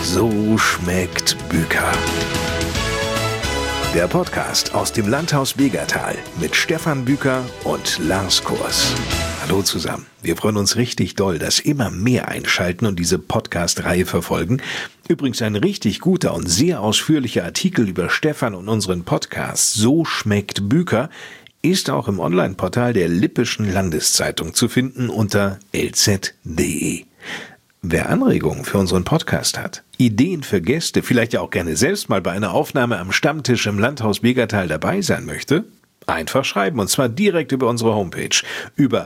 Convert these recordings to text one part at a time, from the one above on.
So schmeckt Büker. Der Podcast aus dem Landhaus Begertal mit Stefan Büker und Lars Kors. Hallo zusammen. Wir freuen uns richtig doll, dass immer mehr einschalten und diese Podcast-Reihe verfolgen. Übrigens ein richtig guter und sehr ausführlicher Artikel über Stefan und unseren Podcast So schmeckt Büker ist auch im Online-Portal der Lippischen Landeszeitung zu finden unter lz.de. Wer Anregungen für unseren Podcast hat, Ideen für Gäste, vielleicht ja auch gerne selbst mal bei einer Aufnahme am Stammtisch im Landhaus Begertal dabei sein möchte, einfach schreiben, und zwar direkt über unsere Homepage, über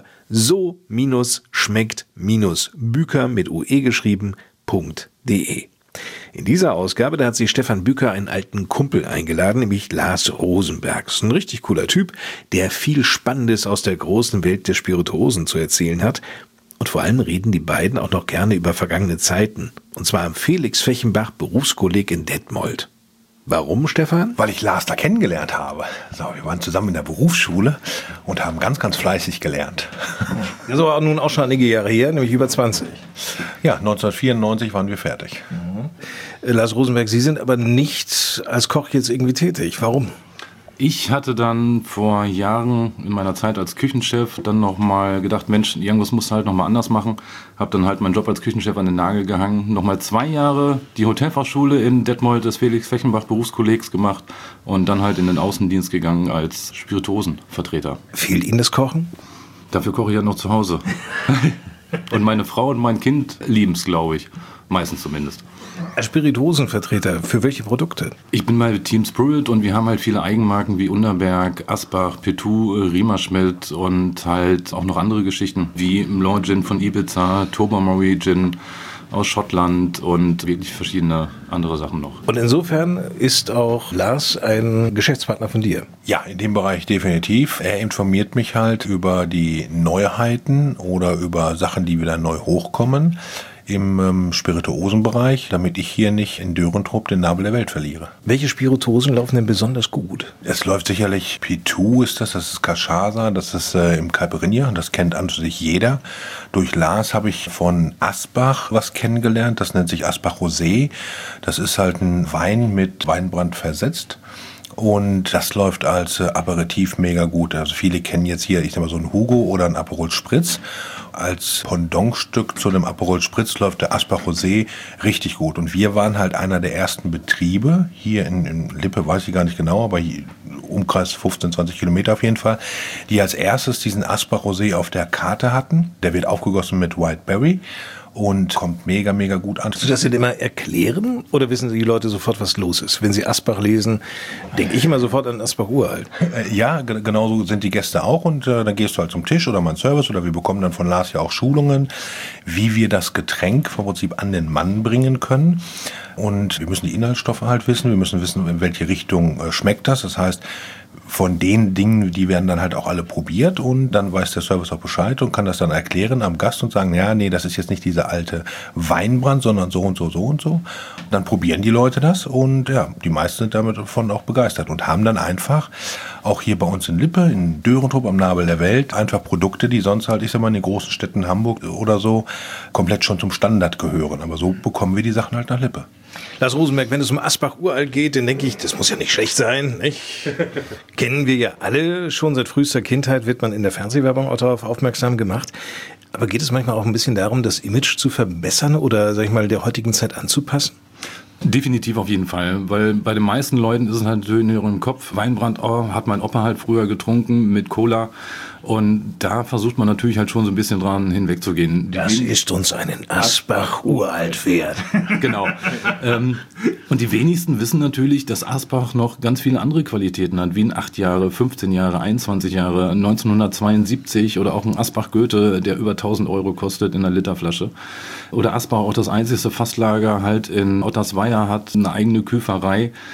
so-schmeckt-büker mit ue geschrieben.de. In dieser Ausgabe, da hat sich Stefan Büker einen alten Kumpel eingeladen, nämlich Lars Rosenberg. Das ist ein richtig cooler Typ, der viel Spannendes aus der großen Welt der Spirituosen zu erzählen hat. Und vor allem reden die beiden auch noch gerne über vergangene Zeiten. Und zwar am Felix Fechenbach Berufskolleg in Detmold. Warum, Stefan? Weil ich Lars da kennengelernt habe. So, wir waren zusammen in der Berufsschule und haben ganz, ganz fleißig gelernt. Das ist aber nun auch schon einige Jahre her, nämlich über 20. Ja, 1994 waren wir fertig. Lars Rosenberg, Sie sind aber nicht als Koch jetzt irgendwie tätig. Warum? Ich hatte dann vor Jahren in meiner Zeit als Küchenchef dann nochmal gedacht, Mensch, irgendwas musst du halt nochmal anders machen. Hab dann halt meinen Job als Küchenchef an den Nagel gehangen. Nochmal 2 Jahre die Hotelfachschule in Detmold des Felix Fechenbach Berufskollegs gemacht und dann halt in den Außendienst gegangen als Spirituosenvertreter. Fehlt Ihnen das Kochen? Dafür koche ich ja noch zu Hause. Und meine Frau und mein Kind lieben es, glaube ich. Meistens zumindest. Als Spirituosenvertreter, für welche Produkte? Ich bin bei Team Spirit und wir haben halt viele Eigenmarken wie Unterberg, Asbach, Petou, Riemerschmidt und halt auch noch andere Geschichten wie Mlor Gin von Ibiza, Tobermory Gin aus Schottland und wirklich verschiedene andere Sachen noch. Und insofern ist auch Lars ein Geschäftspartner von dir? Ja, in dem Bereich definitiv. Er informiert mich halt über die Neuheiten oder über Sachen, die wieder neu hochkommen im Spirituosenbereich, damit ich hier nicht in Dörentrupp den Nabel der Welt verliere. Welche Spirituosen laufen denn besonders gut? Es läuft sicherlich Petou ist das ist Cachaça, das ist im Caipirinha, das kennt an sich jeder. Durch Lars habe ich von Asbach was kennengelernt, das nennt sich Asbach Rosé. Das ist halt ein Wein mit Weinbrand versetzt. Und das läuft als Aperitif mega gut. Also viele kennen jetzt hier, ich sag mal, so ein Hugo oder ein Aperol Spritz. Als Pendantstück zu dem Aperol Spritz läuft der Asbach Rosé richtig gut. Und wir waren halt einer der ersten Betriebe, hier in Lippe, weiß ich gar nicht genau, aber hier, Umkreis 15, 20 Kilometer auf jeden Fall, die als erstes diesen Asbach Rosé auf der Karte hatten. Der wird aufgegossen mit White Berry und kommt mega, mega gut an. Kannst du das denn immer erklären oder wissen die Leute sofort, was los ist? Wenn sie Asbach lesen, denke ich immer sofort an Asbach Uralt. Ja, genauso sind die Gäste auch und dann gehst du halt zum Tisch oder mal einen Service oder wir bekommen dann von Lars ja auch Schulungen, wie wir das Getränk vom Prinzip an den Mann bringen können. Und wir müssen die Inhaltsstoffe halt wissen, wir müssen wissen, in welche Richtung schmeckt das. Das heißt, von den Dingen, die werden dann halt auch alle probiert und dann weiß der Service auch Bescheid und kann das dann erklären am Gast und sagen, ja, nee, das ist jetzt nicht dieser alte Weinbrand, sondern so und so, so und so. Und dann probieren die Leute das und ja, die meisten sind damit davon auch begeistert und haben dann einfach auch hier bei uns in Lippe, in Dörentrupp am Nabel der Welt, einfach Produkte, die sonst halt, ich sag mal, in den großen Städten Hamburg oder so komplett schon zum Standard gehören. Aber so bekommen wir die Sachen halt nach Lippe. Lars Rosenberg, wenn es um Asbach Uralt geht, dann denke ich, das muss ja nicht schlecht sein, nicht? Kennen wir ja alle, schon seit frühester Kindheit wird man in der Fernsehwerbung auch darauf aufmerksam gemacht. Aber geht es manchmal auch ein bisschen darum, das Image zu verbessern oder, sag ich mal, der heutigen Zeit anzupassen? Definitiv auf jeden Fall, weil bei den meisten Leuten ist es halt in ihrem Kopf, Weinbrand, oh, hat mein Opa halt früher getrunken mit Cola und da versucht man natürlich halt schon so ein bisschen dran hinwegzugehen. Das ist uns einen Asbach Uralt wert. Genau. Und die wenigsten wissen natürlich, dass Asbach noch ganz viele andere Qualitäten hat, wie ein 8 Jahre, 15 Jahre, 21 Jahre, 1972 oder auch ein Asbach Goethe, der über 1.000 Euro kostet in einer Literflasche. Oder Asbach auch das einzigste Fasslager halt in Ottersweier hat, eine eigene Küferei.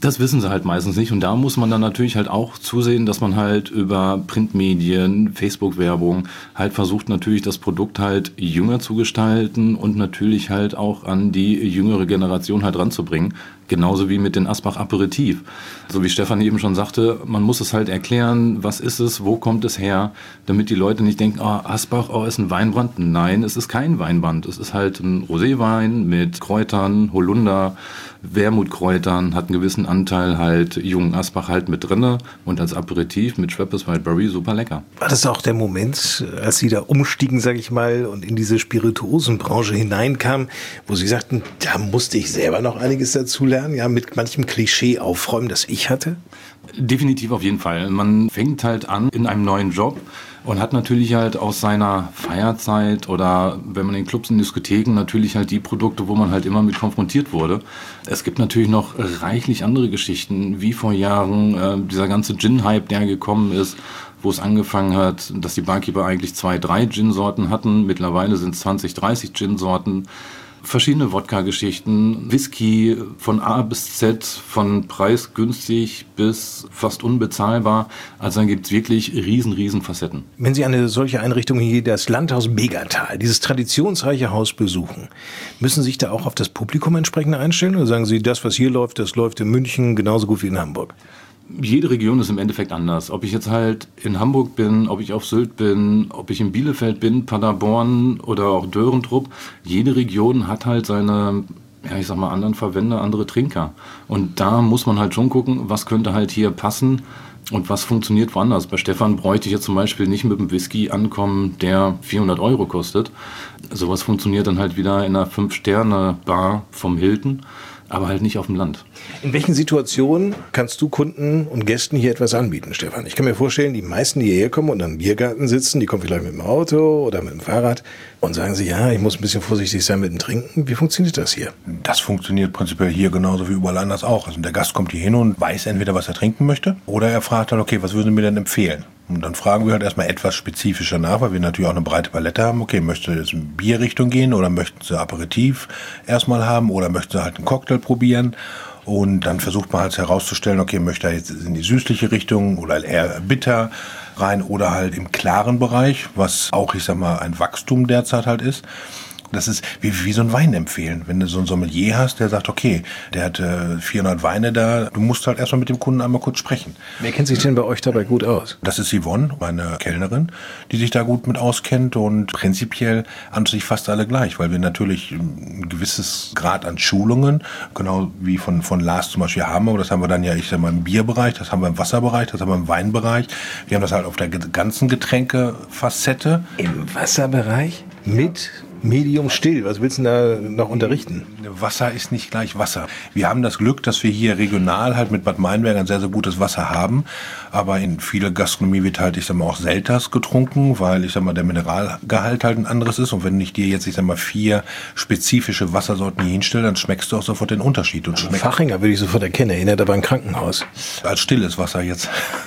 Das wissen sie halt meistens nicht und da muss man dann natürlich halt auch zusehen, dass man halt über Printmedien, Facebook-Werbung halt versucht natürlich das Produkt halt jünger zu gestalten und natürlich halt auch an die jüngere Generation halt ranzubringen. Genauso wie mit den Asbach Aperitif. So wie Stefan eben schon sagte, man muss es halt erklären, was ist es, wo kommt es her, damit die Leute nicht denken, Asbach, ist ein Weinbrand. Nein, es ist kein Weinbrand. Es ist halt ein Roséwein mit Kräutern, Holunder, Wermutkräutern, hat einen gewissen Anteil halt jungen Asbach halt mit drinne und als Aperitif mit Schweppes Wildberry super lecker. War das auch der Moment, als Sie da umstiegen, sage ich mal, und in diese Spirituosenbranche hineinkamen, wo Sie sagten, da musste ich selber noch einiges dazu lernen, ja, mit manchem Klischee aufräumen, das ich hatte? Definitiv auf jeden Fall. Man fängt halt an in einem neuen Job und hat natürlich halt aus seiner Feierzeit oder wenn man in Clubs und Diskotheken natürlich halt die Produkte, wo man halt immer mit konfrontiert wurde. Es gibt natürlich noch reichlich andere Geschichten, wie vor Jahren dieser ganze Gin-Hype, der gekommen ist, wo es angefangen hat, dass die Barkeeper eigentlich 2, 3 Gin-Sorten hatten. Mittlerweile sind es 20, 30 Gin-Sorten. Verschiedene Wodka-Geschichten, Whisky von A bis Z, von preisgünstig bis fast unbezahlbar. Also dann gibt es wirklich riesen Facetten. Wenn Sie eine solche Einrichtung wie das Landhaus Begertal, dieses traditionsreiche Haus besuchen, müssen Sie sich da auch auf das Publikum entsprechend einstellen? Oder sagen Sie, das, was hier läuft, das läuft in München genauso gut wie in Hamburg? Jede Region ist im Endeffekt anders. Ob ich jetzt halt in Hamburg bin, ob ich auf Sylt bin, ob ich in Bielefeld bin, Paderborn oder auch Dörentrupp. Jede Region hat halt seine, anderen Verwender, andere Trinker. Und da muss man halt schon gucken, was könnte halt hier passen und was funktioniert woanders. Bei Stefan bräuchte ich jetzt zum Beispiel nicht mit einem Whisky ankommen, der 400 € kostet. Sowas funktioniert dann halt wieder in einer 5-Sterne-Bar vom Hilton, aber halt nicht auf dem Land. In welchen Situationen kannst du Kunden und Gästen hier etwas anbieten, Stefan? Ich kann mir vorstellen, die meisten, die hierher kommen und am Biergarten sitzen, die kommen vielleicht mit dem Auto oder mit dem Fahrrad und sagen sich, ja, ich muss ein bisschen vorsichtig sein mit dem Trinken. Wie funktioniert das hier? Das funktioniert prinzipiell hier genauso wie überall anders auch. Also der Gast kommt hier hin und weiß entweder, was er trinken möchte, oder er fragt dann, okay, was würden Sie mir denn empfehlen? Und dann fragen wir halt erstmal etwas spezifischer nach, weil wir natürlich auch eine breite Palette haben. Okay, möchtest du jetzt in Bierrichtung gehen oder möchten Sie Aperitif erstmal haben oder möchten Sie halt einen Cocktail probieren? Und dann versucht man halt herauszustellen, okay, möchte er jetzt in die süßliche Richtung oder eher bitter rein oder halt im klaren Bereich, was auch, ein Wachstum derzeit halt ist. Das ist wie so ein Wein empfehlen. Wenn du so einen Sommelier hast, der sagt, okay, der hat 400 Weine da, du musst halt erstmal mit dem Kunden einmal kurz sprechen. Wer kennt sich denn bei euch dabei gut aus? Das ist Yvonne, meine Kellnerin, die sich da gut mit auskennt und prinzipiell an sich fast alle gleich, weil wir natürlich ein gewisses Grad an Schulungen, genau wie von Lars zum Beispiel haben, aber das haben wir dann im Bierbereich, das haben wir im Wasserbereich, das haben wir im Weinbereich. Wir haben das halt auf der ganzen Getränkefacette. Im Wasserbereich? Mit Medium still. Was willst du da noch unterrichten? Wasser ist nicht gleich Wasser. Wir haben das Glück, dass wir hier regional halt mit Bad Meinberg ein sehr, sehr gutes Wasser haben. Aber in vieler Gastronomie wird halt, auch Selters getrunken, weil, der Mineralgehalt halt ein anderes ist. Und wenn ich dir jetzt, 4 spezifische Wassersorten hier hinstelle, dann schmeckst du auch sofort den Unterschied. Und Fachinger würde ich sofort erkennen. Erinnert aber ein Krankenhaus. Als stilles Wasser jetzt.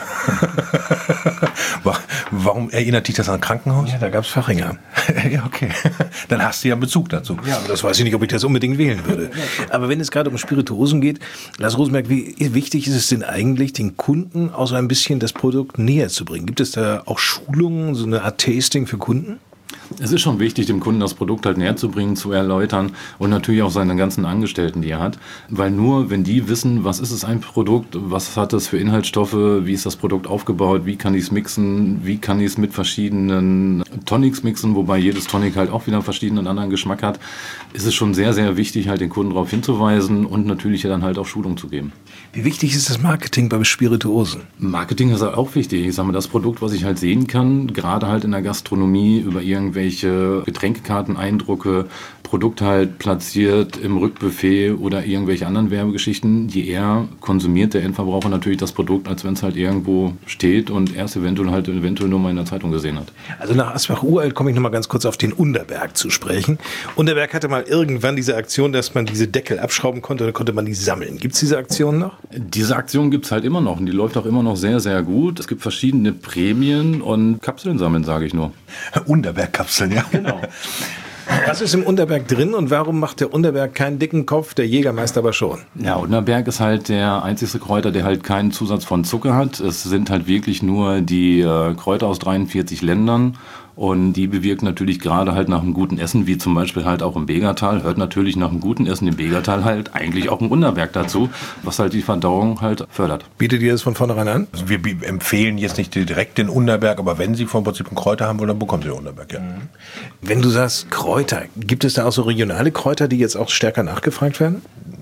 Warum erinnert dich das an ein Krankenhaus? Ja, da gab es Fachinger. Ja, okay. Dann hast du ja einen Bezug dazu. Ja, aber das weiß ich nicht, ob ich das unbedingt wählen würde. Aber wenn es gerade um Spirituosen geht, Lars Rosenberg, wie wichtig ist es denn eigentlich, den Kunden auch so ein bisschen das Produkt näher zu bringen? Gibt es da auch Schulungen, so eine Art Tasting für Kunden? Es ist schon wichtig, dem Kunden das Produkt halt näher zu bringen, zu erläutern und natürlich auch seine ganzen Angestellten, die er hat. Weil nur, wenn die wissen, was ist es ein Produkt, was hat es für Inhaltsstoffe, wie ist das Produkt aufgebaut, wie kann ich es mixen, wie kann ich es mit verschiedenen Tonics mixen, wobei jedes Tonic halt auch wieder einen verschiedenen anderen Geschmack hat, ist es schon sehr, sehr wichtig, halt den Kunden darauf hinzuweisen und natürlich dann halt auch Schulung zu geben. Wie wichtig ist das Marketing bei Spirituosen? Marketing ist halt auch wichtig. Ich sage mal, das Produkt, was ich halt sehen kann, gerade halt in der Gastronomie über irgendwelche Getränkekarten, Eindrucke, Produkt halt platziert im Rückbuffet oder irgendwelche anderen Werbegeschichten, je eher konsumiert der Endverbraucher natürlich das Produkt, als wenn es halt irgendwo steht und erst eventuell nur mal in der Zeitung gesehen hat. Also nach Asbach-Uralt komme ich nochmal ganz kurz auf den Unterberg zu sprechen. Unterberg hatte mal irgendwann diese Aktion, dass man diese Deckel abschrauben konnte, dann konnte man die sammeln. Gibt es diese Aktion noch? Diese Aktion gibt es halt immer noch und die läuft auch immer noch sehr, sehr gut. Es gibt verschiedene Prämien und Kapseln sammeln, sage ich nur. Unterberg-Kapseln, ja. Genau. Was ist im Unterberg drin und warum macht der Unterberg keinen dicken Kopf, der Jägermeister aber schon? Ja, Unterberg ist halt der einzige Kräuter, der halt keinen Zusatz von Zucker hat. Es sind halt wirklich nur die Kräuter aus 43 Ländern. Und die bewirkt natürlich gerade halt nach einem guten Essen, wie zum Beispiel halt auch im Begertal, hört natürlich nach einem guten Essen im Begertal halt eigentlich auch ein Unterberg dazu, was halt die Verdauung halt fördert. Bietet ihr das von vornherein an? Also wir empfehlen jetzt nicht direkt den Unterberg, aber wenn Sie vom Prinzip einen Kräuter haben wollen, dann bekommen Sie den Unterberg, ja. Wenn du sagst Kräuter, gibt es da auch so regionale Kräuter, die jetzt auch stärker nachgefragt werden?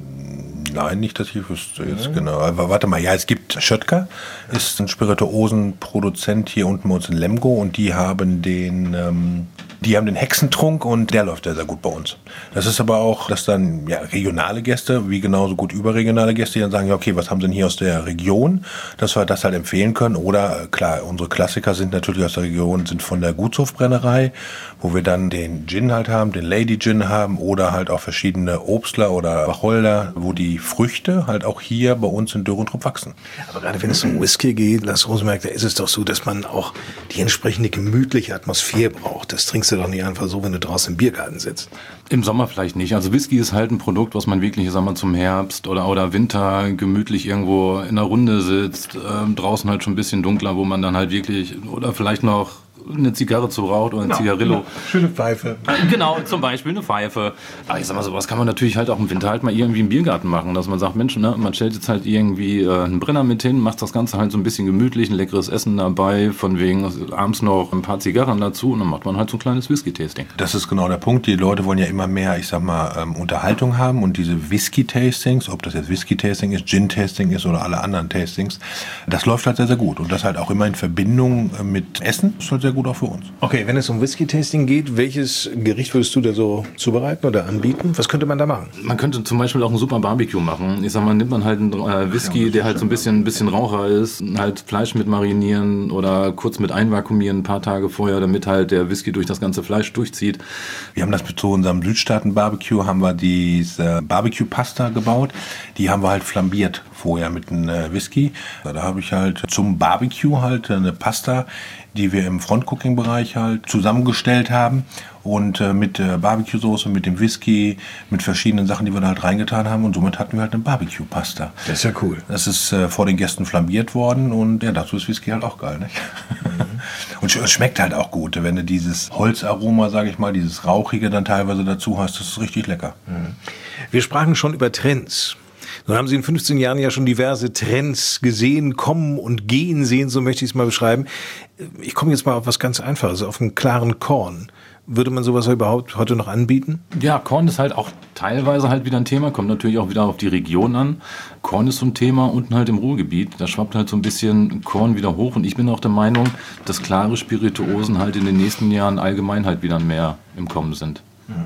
Nein, nicht, dass ich wüsste jetzt genau. Aber warte mal, ja, es gibt Schöttger, ist ein Spirituosenproduzent hier unten bei uns in Lemgo und die haben den Hexentrunk und der läuft sehr, sehr gut bei uns. Das ist aber auch, dass dann regionale Gäste, wie genauso gut überregionale Gäste, die dann sagen, ja okay, was haben sie denn hier aus der Region, dass wir das halt empfehlen können. Oder klar, unsere Klassiker sind natürlich aus der Region, sind von der Gutshofbrennerei, wo wir dann den Gin halt haben, den Lady Gin haben oder halt auch verschiedene Obstler oder Wacholder, wo die Früchte halt auch hier bei uns in Dürrentrup wachsen. Aber gerade wenn es um Whisky geht, Lars Rosenberg, da ist es doch so, dass man auch die entsprechende gemütliche Atmosphäre braucht. Das trinkst du doch nicht einfach so, wenn du draußen im Biergarten sitzt. Im Sommer vielleicht nicht. Also Whisky ist halt ein Produkt, was man wirklich, sagen wir, zum Herbst oder Winter gemütlich irgendwo in einer Runde sitzt, draußen halt schon ein bisschen dunkler, wo man dann halt wirklich, oder vielleicht noch eine Zigarre zu raucht oder ein Zigarillo. Genau. Schöne Pfeife. Genau, zum Beispiel eine Pfeife. Aber ich sag mal, sowas kann man natürlich halt auch im Winter halt mal irgendwie im Biergarten machen, dass man sagt, Mensch, ne, man stellt jetzt halt irgendwie einen Brenner mit hin, macht das Ganze halt so ein bisschen gemütlich, ein leckeres Essen dabei, von wegen abends noch ein paar Zigarren dazu und dann macht man halt so ein kleines Whisky-Tasting. Das ist genau der Punkt. Die Leute wollen ja immer mehr, ich sag mal, Unterhaltung haben und diese Whisky-Tastings, ob das jetzt Whisky-Tasting ist, Gin-Tasting ist oder alle anderen Tastings, das läuft halt sehr, sehr gut. Und das halt auch immer in Verbindung mit Essen, ist halt sehr gut auch für uns. Okay, wenn es um Whisky-Tasting geht, welches Gericht würdest du da so zubereiten oder anbieten? Was könnte man da machen? Man könnte zum Beispiel auch ein super Barbecue machen. Ich sag mal, nimmt man halt einen Whisky, der halt so ein bisschen Raucher ist, halt Fleisch mit marinieren oder kurz mit einvakuumieren ein paar Tage vorher, damit halt der Whisky durch das ganze Fleisch durchzieht. Wir haben das zu unserem Südstaaten-Barbecue, haben wir diese Barbecue-Pasta gebaut. Die haben wir halt flambiert vorher mit einem Whisky. Da habe ich halt zum Barbecue halt eine Pasta, die wir im Front-Cooking-Bereich halt zusammengestellt haben und mit Barbecue-Soße, mit dem Whisky, mit verschiedenen Sachen, die wir da halt reingetan haben und somit hatten wir halt eine Barbecue-Pasta. Das ist ja cool. Das ist vor den Gästen flambiert worden und ja, dazu ist Whisky halt auch geil, nicht? Und es schmeckt halt auch gut, wenn du dieses Holzaroma, sage ich mal, dieses Rauchige dann teilweise dazu hast, das ist richtig lecker. Wir sprachen schon über Trends. Nun haben Sie in 15 Jahren ja schon diverse Trends gesehen, kommen und gehen sehen, so möchte ich es mal beschreiben. Ich komme jetzt mal auf was ganz Einfaches, auf einen klaren Korn. Würde man sowas überhaupt heute noch anbieten? Ja, Korn ist halt auch teilweise halt wieder ein Thema, kommt natürlich auch wieder auf die Region an. Korn ist so ein Thema unten halt im Ruhrgebiet, da schwappt halt so ein bisschen Korn wieder hoch und ich bin auch der Meinung, dass klare Spirituosen halt in den nächsten Jahren allgemein halt wieder mehr im Kommen sind.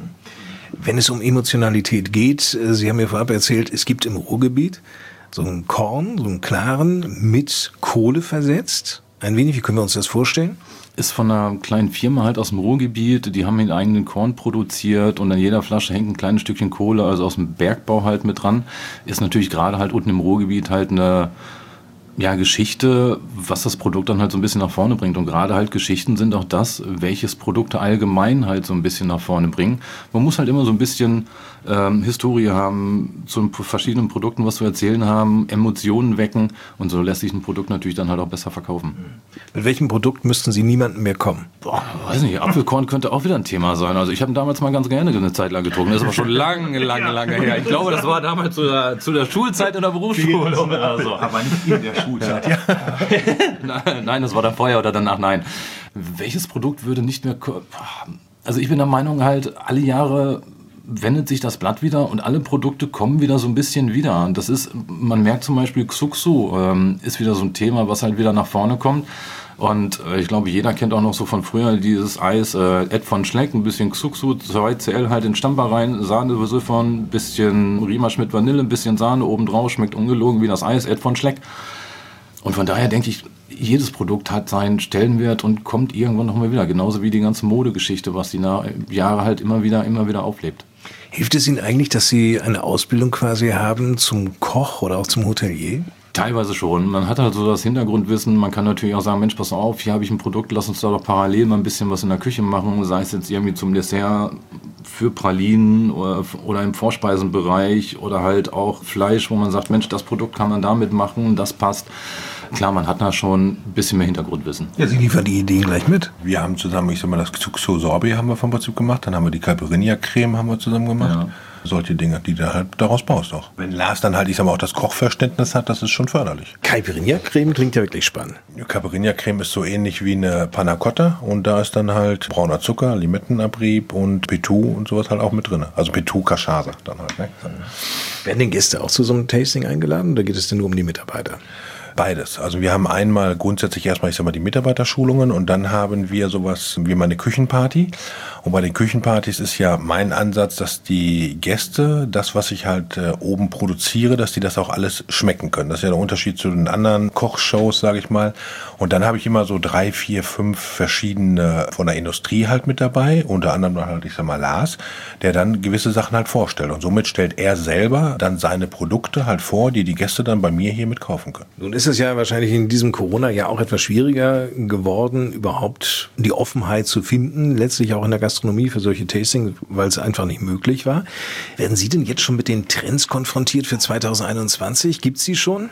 Wenn es um Emotionalität geht, Sie haben mir vorab erzählt, es gibt im Ruhrgebiet so einen Korn, so einen klaren, mit Kohle versetzt. Ein wenig, wie können wir uns das vorstellen? Ist von einer kleinen Firma halt aus dem Ruhrgebiet, die haben ihren eigenen Korn produziert und an jeder Flasche hängt ein kleines Stückchen Kohle, also aus dem Bergbau halt mit dran. Ist natürlich gerade halt unten im Ruhrgebiet halt eine Geschichte, was das Produkt dann halt so ein bisschen nach vorne bringt. Und gerade halt Geschichten sind auch das, welches Produkte allgemein halt so ein bisschen nach vorne bringen. Man muss halt immer so ein bisschen Historie haben, zu verschiedenen Produkten was zu erzählen haben, Emotionen wecken und so lässt sich ein Produkt natürlich dann halt auch besser verkaufen. Mit welchem Produkt müssten Sie niemandem mehr kommen? Boah, weiß nicht, Apfelkorn könnte auch wieder ein Thema sein. Also ich habe ihn damals mal ganz gerne eine Zeit lang getrunken. Das ist aber schon lange her. Ich glaube, das war damals zu der Schulzeit in der Berufsschule oder so. Aber nicht in der Schulzeit, ja. Nein, das war dann vorher oder danach, nein. Welches Produkt würde nicht mehr... Also ich bin der Meinung halt, alle Jahre wendet sich das Blatt wieder und alle Produkte kommen wieder so ein bisschen wieder. Und das ist, man merkt zum Beispiel, Xuxu ist wieder so ein Thema, was halt wieder nach vorne kommt. Und ich glaube, jeder kennt auch noch so von früher dieses Eis Ed von Schleck, ein bisschen Xuxu, 2CL halt in Stamper rein, Sahne von, ein bisschen Riemasch mit Vanille, ein bisschen Sahne obendrauf, schmeckt ungelogen wie das Eis Ed von Schleck. Und von daher denke ich, jedes Produkt hat seinen Stellenwert und kommt irgendwann nochmal wieder. Genauso wie die ganze Modegeschichte, was die Jahre halt immer wieder auflebt. Hilft es Ihnen eigentlich, dass Sie eine Ausbildung quasi haben zum Koch oder auch zum Hotelier? Teilweise schon. Man hat halt so das Hintergrundwissen. Man kann natürlich auch sagen, Mensch, pass auf, hier habe ich ein Produkt, lass uns da doch parallel mal ein bisschen was in der Küche machen. Sei es jetzt irgendwie zum Dessert, für Pralinen oder im Vorspeisenbereich oder halt auch Fleisch, wo man sagt, Mensch, das Produkt kann man damit machen, das passt. Klar, man hat da schon ein bisschen mehr Hintergrundwissen. Ja, Sie liefern die Ideen gleich mit. Wir haben zusammen, ich sag mal, das Xuxo-Sorbet haben wir vom Prinzip gemacht, dann haben wir die Caipirinha-Creme haben wir zusammen gemacht. Ja. Solche Dinge, die du halt daraus baust auch. Wenn Lars dann halt, ich sag mal, auch das Kochverständnis hat, das ist schon förderlich. Caipirinha-Creme klingt ja wirklich spannend. Caipirinha-Creme ist so ähnlich wie eine Panna Cotta und da ist dann halt brauner Zucker, Limettenabrieb und Petou und sowas halt auch mit drin. Also Petou Cachaça dann halt. Ne? Werden denn Gäste auch zu so einem Tasting eingeladen oder geht es denn nur um die Mitarbeiter? Beides. Also wir haben einmal grundsätzlich erstmal, ich sag mal, die Mitarbeiterschulungen und dann haben wir sowas wie mal eine Küchenparty. Und bei den Küchenpartys ist ja mein Ansatz, dass die Gäste, das, was ich halt oben produziere, dass die das auch alles schmecken können. Das ist ja der Unterschied zu den anderen Kochshows, sage ich mal. Und dann habe ich immer so 3, 4, 5 verschiedene von der Industrie halt mit dabei. Unter anderem halt, ich sag mal, Lars, der dann gewisse Sachen halt vorstellt. Und somit stellt er selber dann seine Produkte halt vor, die Gäste dann bei mir hier mit kaufen können. Nun ist es ja wahrscheinlich in diesem Corona-Jahr auch etwas schwieriger geworden, überhaupt die Offenheit zu finden, letztlich auch in der Gastronomie für solche Tastings, weil es einfach nicht möglich war. Werden Sie denn jetzt schon mit den Trends konfrontiert für 2021? Gibt es die schon?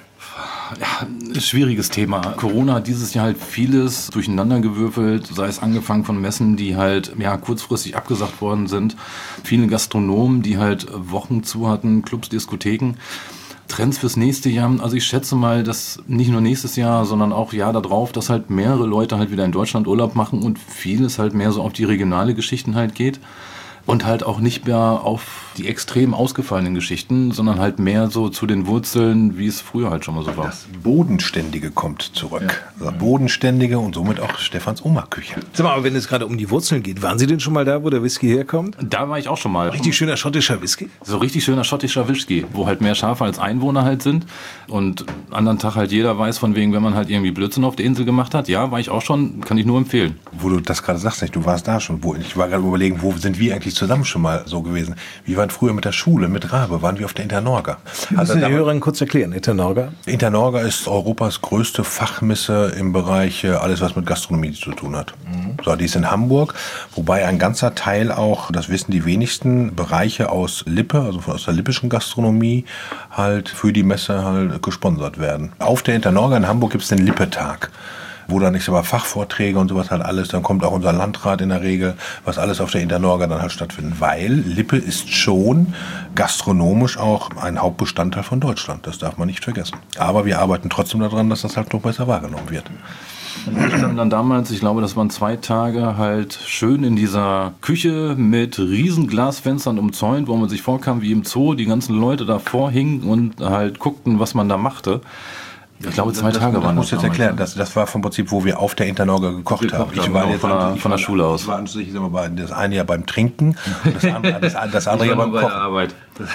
Ja, schwieriges Thema. Corona hat dieses Jahr halt vieles durcheinandergewürfelt, sei es angefangen von Messen, die halt kurzfristig abgesagt worden sind, viele Gastronomen, die halt Wochen zu hatten, Clubs, Diskotheken. Trends fürs nächste Jahr, also ich schätze mal, dass nicht nur nächstes Jahr, sondern auch Jahr darauf, dass halt mehrere Leute halt wieder in Deutschland Urlaub machen und vieles halt mehr so auf die regionale Geschichten halt geht. Und halt auch nicht mehr auf die extrem ausgefallenen Geschichten, sondern halt mehr so zu den Wurzeln, wie es früher halt schon mal so war. Das Bodenständige kommt zurück. Ja. Also Bodenständige und somit auch Stefans Oma-Küche. Sag mal, aber wenn es gerade um die Wurzeln geht, waren Sie denn schon mal da, wo der Whisky herkommt? Da war ich auch schon mal. Richtig schöner schottischer Whisky? So richtig schöner schottischer Whisky, wo halt mehr Schafe als Einwohner halt sind. Und anderen Tag halt jeder weiß von wegen, wenn man halt irgendwie Blödsinn auf der Insel gemacht hat. Ja, war ich auch schon, kann ich nur empfehlen. Wo du das gerade sagst, du warst da schon. Ich war gerade überlegen, wo sind wir eigentlich zusammen schon mal so gewesen. Wir waren früher mit der Schule, mit Rabe, waren wir auf der Internorga. Also die Hörerinnen kurz erklären, Internorga? Internorga ist Europas größte Fachmesse im Bereich alles, was mit Gastronomie zu tun hat. So, die ist in Hamburg, wobei ein ganzer Teil auch, das wissen die wenigsten, Bereiche aus Lippe, also aus der lippischen Gastronomie, halt für die Messe halt gesponsert werden. Auf der Internorga in Hamburg gibt es den Lippe-Tag, wo dann nicht so Fachvorträge und sowas halt alles, dann kommt auch unser Landrat in der Regel, was alles auf der Internorga dann halt stattfindet, weil Lippe ist schon gastronomisch auch ein Hauptbestandteil von Deutschland, das darf man nicht vergessen. Aber wir arbeiten trotzdem daran, dass das halt noch besser wahrgenommen wird. Wir standen dann damals, ich glaube, das waren 2 Tage, halt schön in dieser Küche mit riesen Glasfenstern umzäunt, wo man sich vorkam wie im Zoo, die ganzen Leute davor hingen und halt guckten, was man da machte. Ich glaube, 2 Tage waren das. Ich muss jetzt erklären, das war vom Prinzip, wo wir auf der Internorga gekocht haben. Ich war jetzt von der Schule aus. Ich war das eine Jahr beim Trinken, das andere Jahr beim Kochen. Arbeit.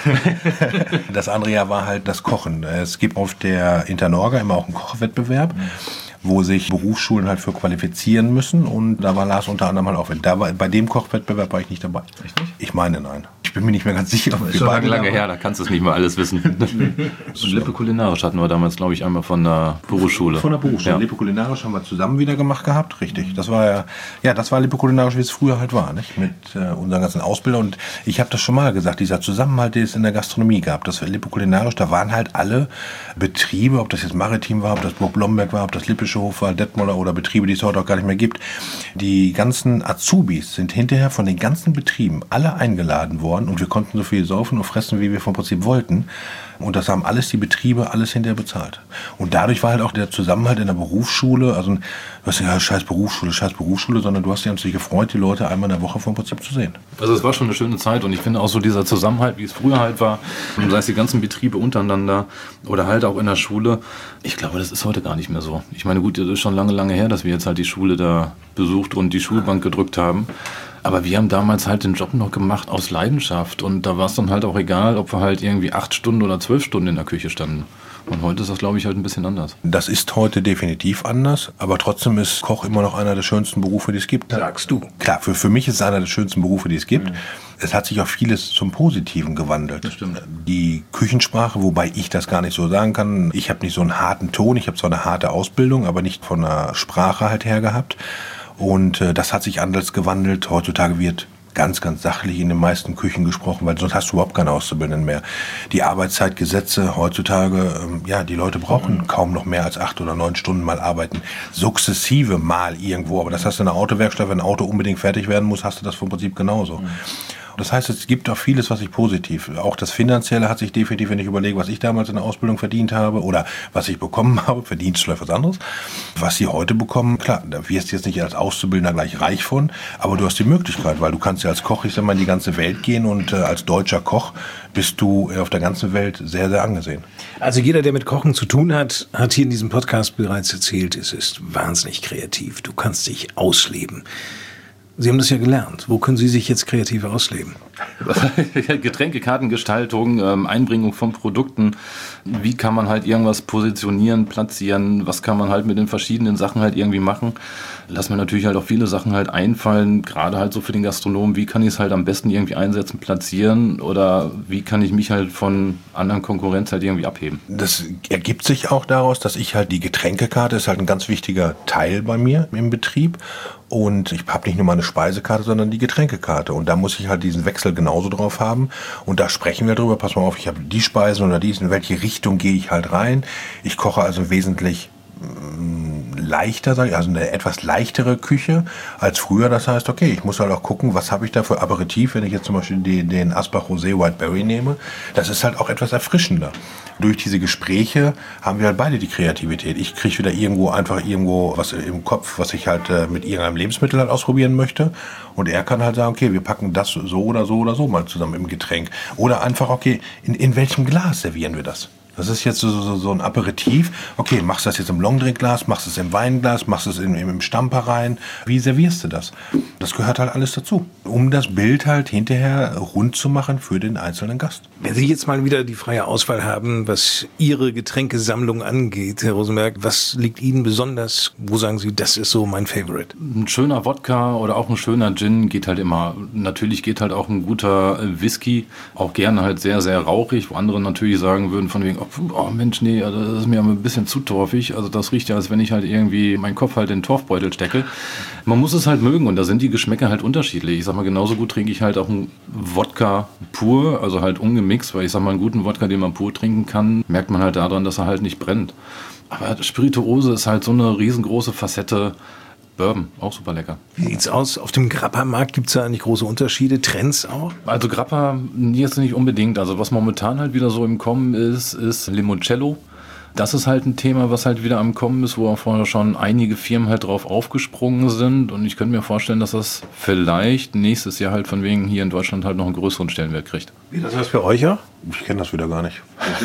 Das andere Jahr war halt das Kochen. Es gibt auf der Internorga immer auch einen Kochwettbewerb, wo sich Berufsschulen halt für qualifizieren müssen. Und da war Lars unter anderem halt auch. Bei dem Kochwettbewerb war ich nicht dabei. Echt nicht? Ich meine, nein. Ich bin mir nicht mehr ganz sicher. Das ist schon lange her, da kannst du es nicht mehr alles wissen. Lippe kulinarisch hatten wir damals, glaube ich, einmal von der Berufsschule. Von der Berufsschule. Ja. Lippe kulinarisch haben wir zusammen wieder gemacht gehabt, richtig. Das war das war Lippe kulinarisch, wie es früher halt war, nicht? Mit unseren ganzen Ausbildern. Und ich habe das schon mal gesagt, dieser Zusammenhalt, den es in der Gastronomie gab, das war Lippe kulinarisch, da waren halt alle Betriebe, ob das jetzt Maritim war, ob das Burg Blomberg war, ob das Lippische Hof war, Detmoller oder Betriebe, die es heute auch gar nicht mehr gibt. Die ganzen Azubis sind hinterher von den ganzen Betrieben alle eingeladen worden und wir konnten so viel saufen und fressen, wie wir vom Prinzip wollten. Und das haben alles die Betriebe, alles hinterher bezahlt. Und dadurch war halt auch der Zusammenhalt in der Berufsschule, also du hast ja scheiß Berufsschule, sondern du hast dich natürlich gefreut, die Leute einmal in der Woche vom Prinzip zu sehen. Also es war schon eine schöne Zeit und ich finde auch so dieser Zusammenhalt, wie es früher halt war, sei es die ganzen Betriebe untereinander oder halt auch in der Schule, ich glaube, das ist heute gar nicht mehr so. Ich meine, gut, das ist schon lange her, dass wir jetzt halt die Schule da besucht und die Schulbank gedrückt haben. Aber wir haben damals halt den Job noch gemacht aus Leidenschaft und da war es dann halt auch egal, ob wir halt irgendwie 8 Stunden oder 12 Stunden in der Küche standen. Und heute ist das, glaube ich, halt ein bisschen anders. Das ist heute definitiv anders, aber trotzdem ist Koch immer noch einer der schönsten Berufe, die es gibt. Sagst du? Klar, für mich ist es einer der schönsten Berufe, die es gibt. Mhm. Es hat sich auch vieles zum Positiven gewandelt. Das stimmt. Die Küchensprache, wobei ich das gar nicht so sagen kann, ich habe nicht so einen harten Ton, ich habe zwar eine harte Ausbildung, aber nicht von der Sprache halt her gehabt. Und das hat sich anders gewandelt. Heutzutage wird ganz, ganz sachlich in den meisten Küchen gesprochen, weil sonst hast du überhaupt keine Auszubildenden mehr. Die Arbeitszeitgesetze heutzutage, die Leute brauchen kaum noch mehr als 8 oder 9 Stunden mal arbeiten. Sukzessive mal irgendwo, aber das hast du in der Autowerkstatt, wenn ein Auto unbedingt fertig werden muss, hast du das vom Prinzip genauso. Das heißt, es gibt auch vieles, was ich positiv. Auch das Finanzielle hat sich definitiv, wenn ich überlege, was ich damals in der Ausbildung verdient habe oder was ich bekommen habe, verdient ist vielleicht was anderes. Was sie heute bekommen, klar, da wirst du jetzt nicht als Auszubildender gleich reich von, aber du hast die Möglichkeit, weil du kannst ja als Koch, ich sag mal, in die ganze Welt gehen und als deutscher Koch bist du auf der ganzen Welt sehr, sehr angesehen. Also jeder, der mit Kochen zu tun hat, hat hier in diesem Podcast bereits erzählt, es ist wahnsinnig kreativ. Du kannst dich ausleben. Sie haben das ja gelernt. Wo können Sie sich jetzt kreativ ausleben? Getränkekartengestaltung, Einbringung von Produkten. Wie kann man halt irgendwas positionieren, platzieren? Was kann man halt mit den verschiedenen Sachen halt irgendwie machen? Lass mir natürlich halt auch viele Sachen halt einfallen, gerade halt so für den Gastronomen. Wie kann ich es halt am besten irgendwie einsetzen, platzieren? Oder wie kann ich mich halt von anderen Konkurrenz halt irgendwie abheben? Das ergibt sich auch daraus, dass ich halt die Getränkekarte ist halt ein ganz wichtiger Teil bei mir im Betrieb. Und ich habe nicht nur meine Speisekarte, sondern die Getränkekarte. Und da muss ich halt diesen Wechsel genauso drauf haben. Und da sprechen wir drüber. Pass mal auf, ich habe die Speisen oder dies. In welche Richtung gehe ich halt rein? Ich koche also wesentlich leichter, sage ich, also eine etwas leichtere Küche als früher. Das heißt, okay, ich muss halt auch gucken, was habe ich da für Aperitif, wenn ich jetzt zum Beispiel den Asbach Rosé Whiteberry nehme. Das ist halt auch etwas erfrischender. Durch diese Gespräche haben wir halt beide die Kreativität. Ich kriege wieder irgendwo was im Kopf, was ich halt mit irgendeinem Lebensmittel halt ausprobieren möchte. Und er kann halt sagen, okay, wir packen das so oder so oder so mal zusammen im Getränk. Oder einfach, okay, in welchem Glas servieren wir das? Das ist jetzt so ein Aperitif. Okay, machst du das jetzt im Longdrinkglas, machst du es im Weinglas, machst du es im Stamper rein. Wie servierst du das? Das gehört halt alles dazu, um das Bild halt hinterher rund zu machen für den einzelnen Gast. Wenn Sie jetzt mal wieder die freie Auswahl haben, was Ihre Getränkesammlung angeht, Herr Rosenberg, was liegt Ihnen besonders? Wo sagen Sie, das ist so mein Favorite? Ein schöner Wodka oder auch ein schöner Gin geht halt immer. Natürlich geht halt auch ein guter Whisky, auch gerne halt sehr, sehr rauchig, wo andere natürlich sagen würden von wegen, oh Mensch, nee, also das ist mir ein bisschen zu torfig. Also das riecht ja, als wenn ich halt irgendwie meinen Kopf halt in den Torfbeutel stecke. Man muss es halt mögen und da sind die Geschmäcker halt unterschiedlich. Ich sag mal, genauso gut trinke ich halt auch einen Wodka pur, also halt ungemixt, weil ich sag mal, einen guten Wodka, den man pur trinken kann, merkt man halt daran, dass er halt nicht brennt. Aber Spirituose ist halt so eine riesengroße Facette. Bourbon, auch super lecker. Wie sieht's aus? Auf dem Grappa-Markt gibt es da eigentlich große Unterschiede, Trends auch? Also Grappa jetzt nicht unbedingt. Also was momentan halt wieder so im Kommen ist Limoncello. Das ist halt ein Thema, was halt wieder am Kommen ist, wo auch vorher schon einige Firmen halt drauf aufgesprungen sind. Und ich könnte mir vorstellen, dass das vielleicht nächstes Jahr halt von wegen hier in Deutschland halt noch einen größeren Stellenwert kriegt. Wie das heißt für euch ja? Ich kenne das wieder gar nicht.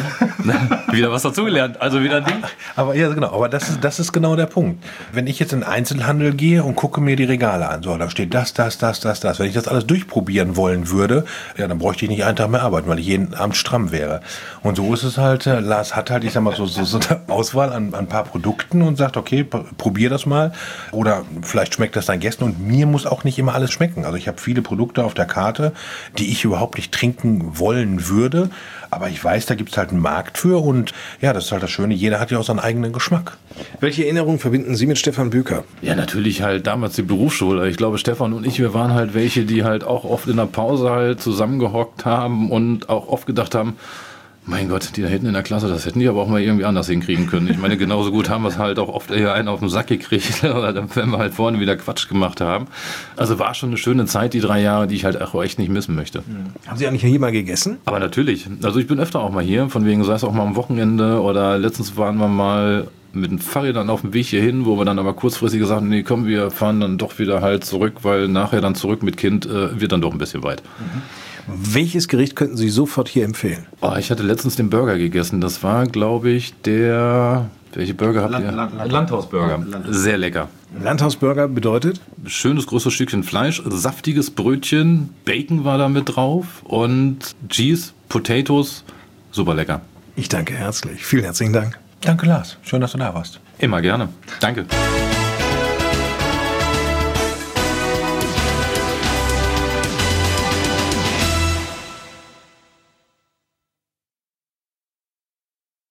Wieder was dazugelernt, also wieder ein Ding. Aber ja, genau, aber das ist genau der Punkt. Wenn ich jetzt in den Einzelhandel gehe und gucke mir die Regale an, so, da steht das. Wenn ich das alles durchprobieren wollen würde, ja, dann bräuchte ich nicht einen Tag mehr arbeiten, weil ich jeden Abend stramm wäre. Und so ist es halt, Lars hat halt, ich sag mal, so eine Auswahl an ein paar Produkten und sagt, okay, probier das mal. Oder vielleicht schmeckt das deinen Gästen und mir muss auch nicht immer alles schmecken. Also ich habe viele Produkte auf der Karte, die ich überhaupt nicht trinken wollen würde. Aber ich weiß, da gibt es halt einen Markt für und ja, das ist halt das Schöne, jeder hat ja auch seinen eigenen Geschmack. Welche Erinnerungen verbinden Sie mit Stefan Büker? Ja, natürlich halt damals die Berufsschule. Ich glaube, Stefan und ich, wir waren halt welche, die halt auch oft in der Pause halt zusammengehockt haben und auch oft gedacht haben, mein Gott, die da hinten in der Klasse, das hätten die aber auch mal irgendwie anders hinkriegen können. Ich meine, genauso gut haben wir es halt auch oft eher einen auf den Sack gekriegt, wenn wir halt vorne wieder Quatsch gemacht haben. Also war schon eine schöne Zeit, die 3 Jahre, die ich halt auch echt nicht missen möchte. Haben Sie eigentlich hier mal gegessen? Aber natürlich. Also ich bin öfter auch mal hier, von wegen sei es auch mal am Wochenende oder letztens waren wir mal mit dem Fahrrädern auf dem Weg hierhin, wo wir dann aber kurzfristig gesagt haben, nee, komm, wir fahren dann doch wieder halt zurück, weil nachher dann zurück mit Kind wird dann doch ein bisschen weit. Welches Gericht könnten Sie sofort hier empfehlen? Oh, ich hatte letztens den Burger gegessen. Das war, glaube ich, welche Burger habt ihr? Landhausburger. Sehr lecker. Landhausburger bedeutet? Schönes großes Stückchen Fleisch, saftiges Brötchen, Bacon war da mit drauf und Cheese, Potatoes, super lecker. Ich danke herzlich. Vielen herzlichen Dank. Danke, Lars. Schön, dass du da warst. Immer gerne. Danke.